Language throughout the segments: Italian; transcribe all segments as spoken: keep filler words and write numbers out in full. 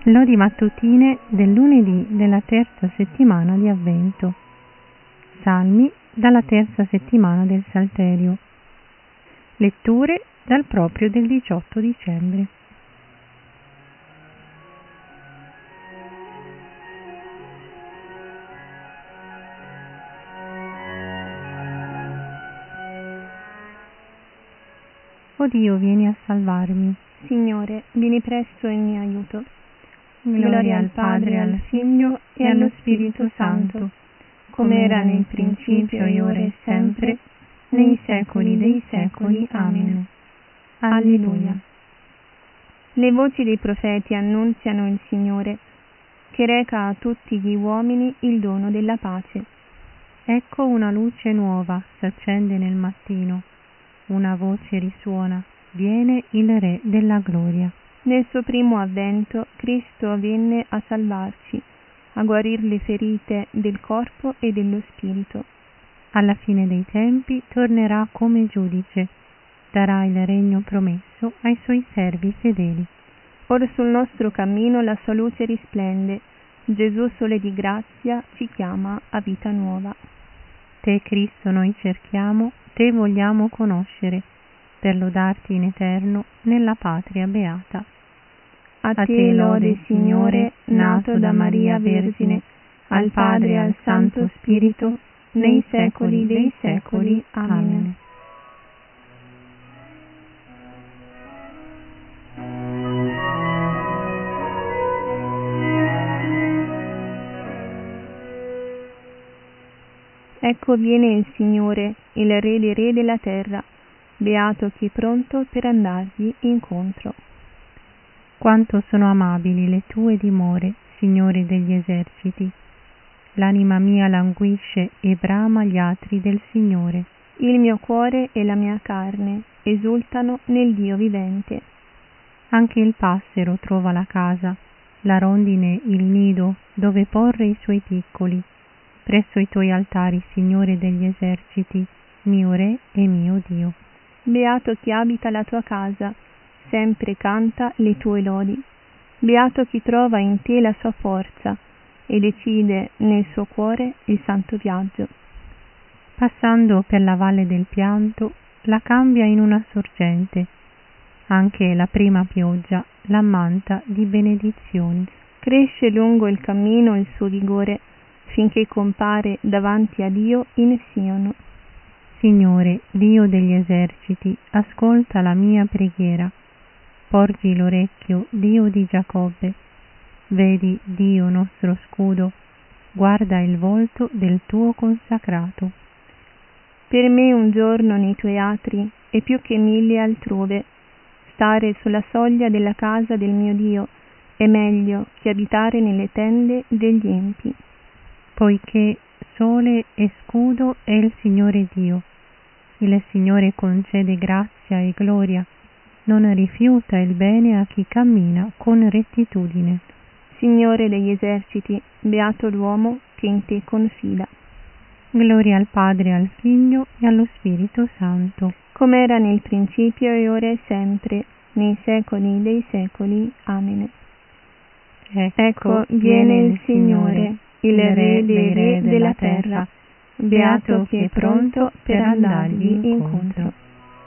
Lodi mattutine del lunedì della terza settimana di Avvento. Salmi dalla terza settimana del Salterio. Letture dal proprio del diciotto dicembre. O Dio, vieni a salvarmi. Signore, vieni presto in mio aiuto. Gloria al Padre, al Figlio e allo Spirito Santo, come era nel principio e ora e sempre, nei secoli dei secoli. Amen. Alleluia. Le voci dei profeti annunziano il Signore, che reca a tutti gli uomini il dono della pace. Ecco una luce nuova s'accende nel mattino, una voce risuona, viene il Re della gloria. Nel suo primo avvento Cristo venne a salvarci, a guarir le ferite del corpo e dello spirito. Alla fine dei tempi tornerà come giudice, darà il regno promesso ai suoi servi fedeli. Ora sul nostro cammino la sua luce risplende, Gesù sole di grazia ci chiama a vita nuova. Te Cristo noi cerchiamo, te vogliamo conoscere, per lodarti in eterno nella patria beata. A te lode, Signore, nato da Maria Vergine, al Padre e al Santo Spirito, nei secoli dei secoli. Amen. Ecco viene il Signore, il Re dei Re della terra, beato chi è pronto per andargli incontro. Quanto sono amabili le tue dimore, Signore degli eserciti. L'anima mia languisce e brama gli atri del Signore. Il mio cuore e la mia carne esultano nel Dio vivente. Anche il passero trova la casa, la rondine il nido dove porre i suoi piccoli. Presso i tuoi altari, Signore degli eserciti, mio Re e mio Dio. Beato chi abita la tua casa, sempre canta le tue lodi. Beato chi trova in te la sua forza e decide nel suo cuore il santo viaggio. Passando per la valle del pianto, la cambia in una sorgente. Anche la prima pioggia l'ammanta di benedizioni. Cresce lungo il cammino il suo vigore, finché compare davanti a Dio in Sion. Signore, Dio degli eserciti, ascolta la mia preghiera. Porgi l'orecchio, Dio di Giacobbe. Vedi, Dio nostro scudo, guarda il volto del tuo consacrato. Per me un giorno nei tuoi atri è più che mille altrove. Stare sulla soglia della casa del mio Dio è meglio che abitare nelle tende degli empi. Poiché sole e scudo è il Signore Dio. Il Signore concede grazia e gloria, non rifiuta il bene a chi cammina con rettitudine. Signore degli eserciti, beato l'uomo che in te confida. Gloria al Padre, al Figlio e allo Spirito Santo, come era nel principio e ora e sempre, nei secoli dei secoli. Amen. Ecco, ecco viene il Signore, il Re dei Re della terra, beato chi è pronto per andargli incontro.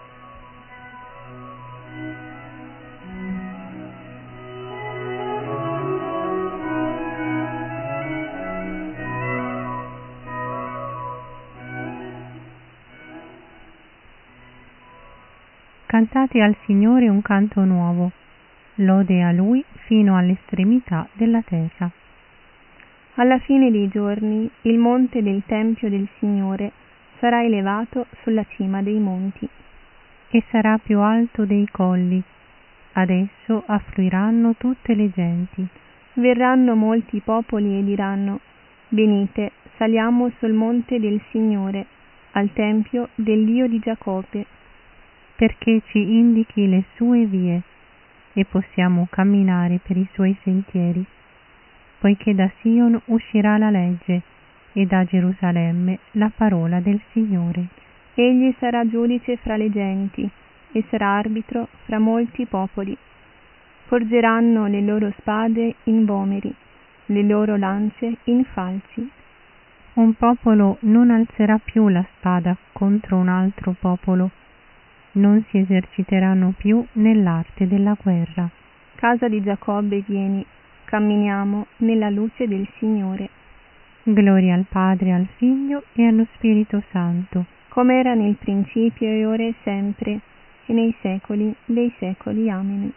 Cantate al Signore un canto nuovo, lode a Lui fino all'estremità della terra. Alla fine dei giorni il monte del Tempio del Signore sarà elevato sulla cima dei monti. E sarà più alto dei colli. Adesso affluiranno tutte le genti. Verranno molti popoli e diranno: venite, saliamo sul monte del Signore, al Tempio del Dio di Giacobbe. Perché ci indichi le sue vie e possiamo camminare per i suoi sentieri. Poiché da Sion uscirà la legge e da Gerusalemme la parola del Signore. Egli sarà giudice fra le genti e sarà arbitro fra molti popoli. forgeranno le loro spade in vomeri, le loro lance in falci. Un popolo non alzerà più la spada contro un altro popolo, non si eserciteranno più nell'arte della guerra. Casa di Giacobbe, vieni, camminiamo nella luce del Signore. Gloria al Padre, al Figlio e allo Spirito Santo, come era nel principio e ora e sempre, e nei secoli dei secoli. Amen.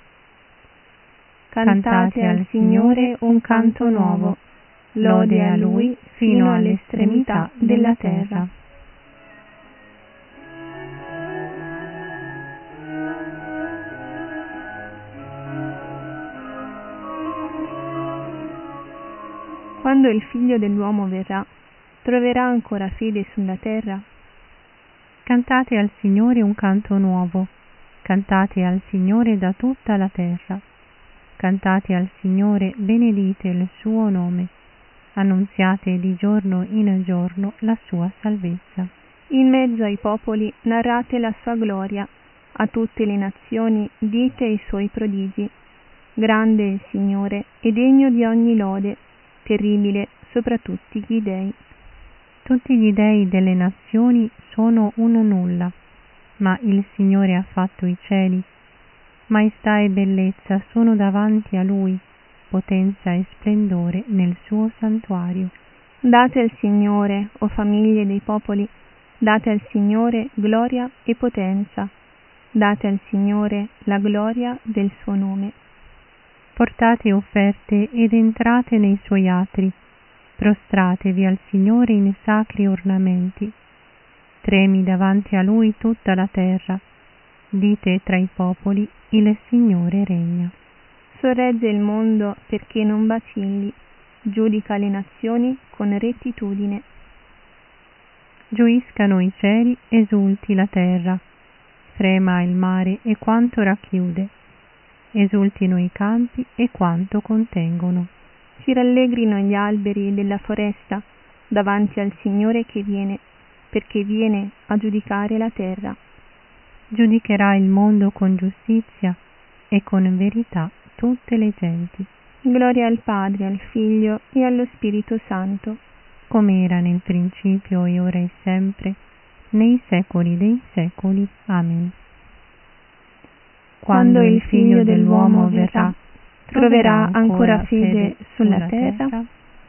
Cantate al Signore un canto nuovo, lode a Lui fino all'estremità della terra. Quando il Figlio dell'uomo verrà, troverà ancora fede sulla terra? Cantate al Signore un canto nuovo, cantate al Signore da tutta la terra. Cantate al Signore, benedite il suo nome, annunziate di giorno in giorno la sua salvezza. In mezzo ai popoli narrate la sua gloria, a tutte le nazioni dite i suoi prodigi. Grande è il Signore e degno di ogni lode, terribile sopra tutti gli dei. Tutti gli dei delle nazioni sono un nulla, ma il Signore ha fatto i cieli. Maestà e bellezza sono davanti a Lui, potenza e splendore nel suo santuario. Date al Signore, o famiglie dei popoli, date al Signore gloria e potenza, date al Signore la gloria del suo nome. Portate offerte ed entrate nei suoi atri, prostratevi al Signore in sacri ornamenti. Tremi davanti a Lui tutta la terra, dite tra i popoli, il Signore regna. Sorregge il mondo perché non vacilli, giudica le nazioni con rettitudine. Gioiscano i cieli, esulti la terra, frema il mare e quanto racchiude. Esultino i campi e quanto contengono. Si rallegrino gli alberi della foresta davanti al Signore che viene, perché viene a giudicare la terra. Giudicherà il mondo con giustizia e con verità tutte le genti. Gloria al Padre, al Figlio e allo Spirito Santo, come era nel principio e ora e sempre, nei secoli dei secoli. Amen. Quando il Figlio dell'uomo verrà, troverà ancora fede sulla terra?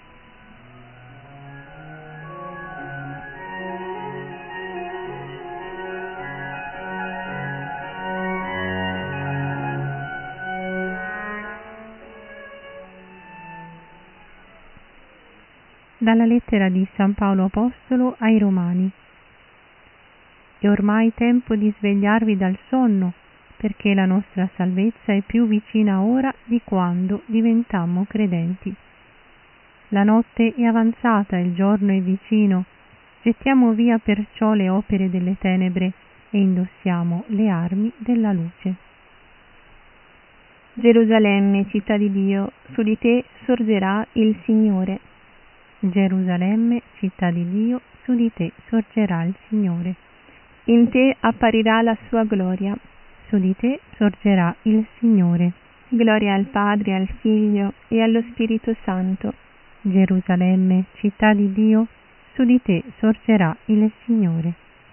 Dalla lettera di San Paolo Apostolo ai Romani. È ormai tempo di svegliarvi dal sonno, perché la nostra salvezza è più vicina ora di quando diventammo credenti. La notte è avanzata, il giorno è vicino, gettiamo via perciò le opere delle tenebre e indossiamo le armi della luce. Gerusalemme, città di Dio, su di te sorgerà il Signore. Gerusalemme, città di Dio, su di te sorgerà il Signore. In te apparirà la sua gloria. Su di te sorgerà il Signore. Gloria al Padre, al Figlio e allo Spirito Santo. Gerusalemme, città di Dio, su di te sorgerà il Signore.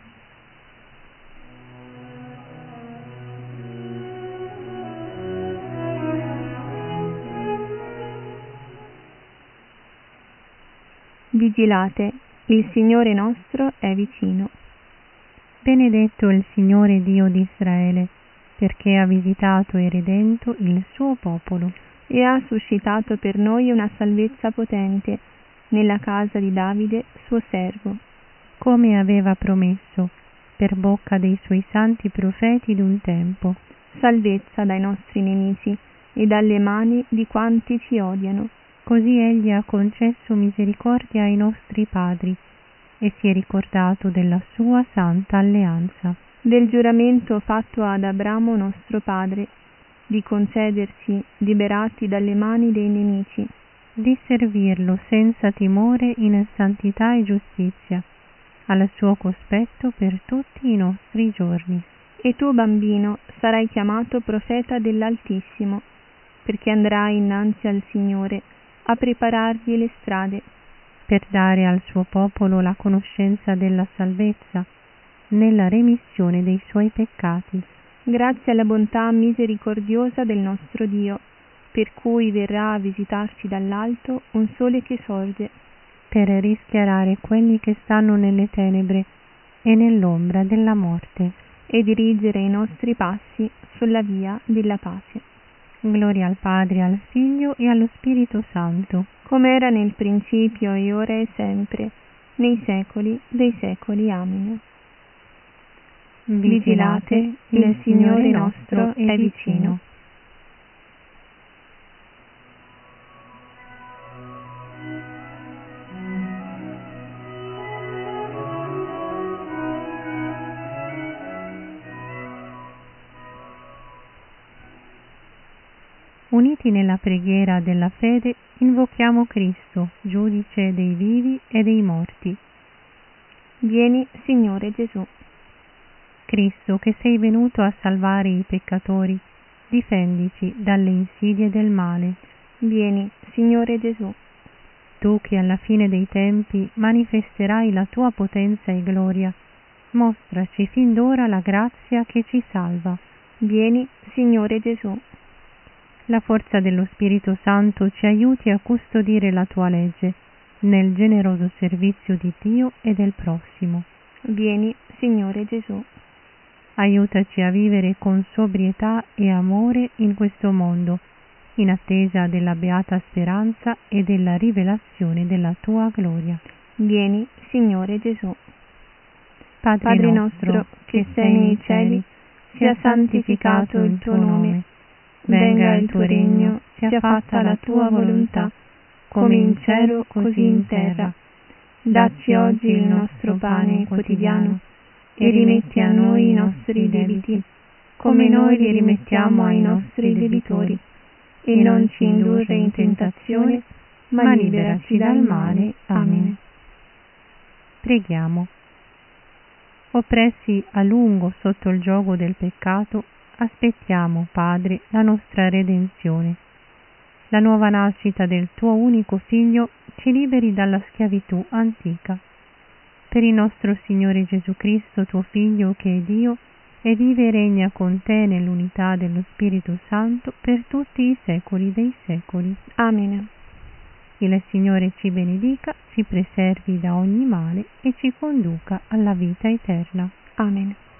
Vigilate, il Signore nostro è vicino. Benedetto il Signore Dio di Israele, perché ha visitato e redento il suo popolo e ha suscitato per noi una salvezza potente nella casa di Davide, suo servo, come aveva promesso per bocca dei suoi santi profeti d'un tempo. Salvezza dai nostri nemici e dalle mani di quanti ci odiano. Così egli ha concesso misericordia ai nostri padri e si è ricordato della sua santa alleanza, del giuramento fatto ad Abramo nostro padre, di concederci, liberati dalle mani dei nemici, di servirlo senza timore in santità e giustizia, al suo cospetto per tutti i nostri giorni. E tu, bambino, sarai chiamato profeta dell'Altissimo, perché andrai innanzi al Signore a preparargli le strade, per dare al suo popolo la conoscenza della salvezza, nella remissione dei suoi peccati. Grazie alla bontà misericordiosa del nostro Dio, per cui verrà a visitarci dall'alto un sole che sorge, per rischiarare quelli che stanno nelle tenebre e nell'ombra della morte, e dirigere i nostri passi sulla via della pace. Gloria al Padre, al Figlio e allo Spirito Santo, come era nel principio e ora e sempre, nei secoli dei secoli. Amen. Vigilate, il Signore nostro è vicino. Uniti nella preghiera della fede, invochiamo Cristo, giudice dei vivi e dei morti. Vieni, Signore Gesù. Cristo, che sei venuto a salvare i peccatori, difendici dalle insidie del male. Vieni, Signore Gesù. Tu che alla fine dei tempi manifesterai la tua potenza e gloria, mostraci fin d'ora la grazia che ci salva. Vieni, Signore Gesù. La forza dello Spirito Santo ci aiuti a custodire la tua legge nel generoso servizio di Dio e del prossimo. Vieni, Signore Gesù. Aiutaci a vivere con sobrietà e amore in questo mondo, in attesa della beata speranza e della rivelazione della tua gloria. Vieni, Signore Gesù. Padre, Padre nostro, nostro, che sei nei cieli, sia santificato il tuo nome. Venga il tuo regno, sia fatta la tua volontà, come in cielo così in terra. Dacci oggi il nostro pane quotidiano e rimetti a noi i nostri debiti, come noi li rimettiamo ai nostri debitori, e non ci indurre in tentazione, ma liberaci dal male. Amen. Preghiamo. Oppressi a lungo sotto il giogo del peccato, aspettiamo, Padre, la nostra redenzione. La nuova nascita del tuo unico Figlio ci liberi dalla schiavitù antica. Per il nostro Signore Gesù Cristo, tuo Figlio, che è Dio, e vive e regna con te nell'unità dello Spirito Santo per tutti i secoli dei secoli. Amen. Il Signore ci benedica, ci preservi da ogni male e ci conduca alla vita eterna. Amen.